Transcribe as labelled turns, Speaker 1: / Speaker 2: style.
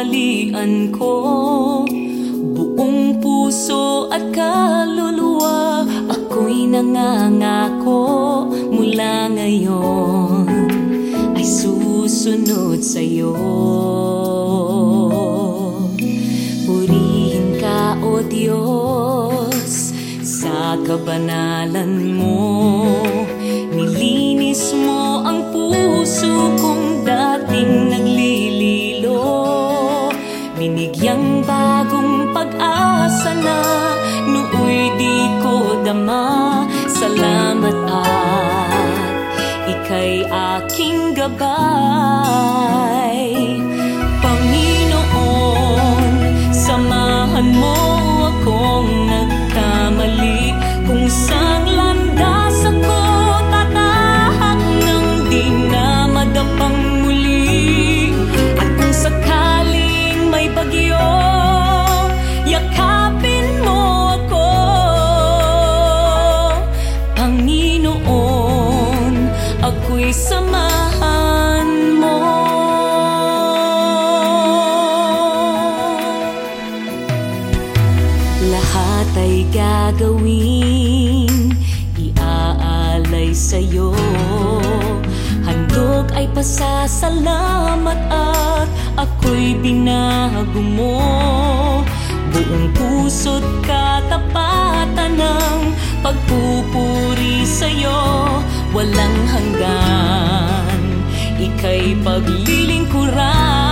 Speaker 1: pinagmamadalian ko. Buong puso at kaluluwa, ako'y nangangako mula ngayon ay susunod sa'yo. Purihin ka, O Diyos, sa kabanalan mo. Nilinis mo ang puso kong dating naglililo. Binigyang bagong pag-asa na nooy di ko dama. Salamat at ika'y aking gabay. Panginoon, samahan mo akong nagkamali. Kung saang landas ako tatahak nang di na madapang muli. At kung sakaling may bagyo, yakapin mo ako. Panginoon, ako'y samahan mo. Lahat ay gagawin, iaalay sa'yo. Handog ay pasasalamat at ako'y binago mo. Buong puso't katapatan ng pagpupuri sa'yo. Walang hanggan, ika'y paglilingkuran.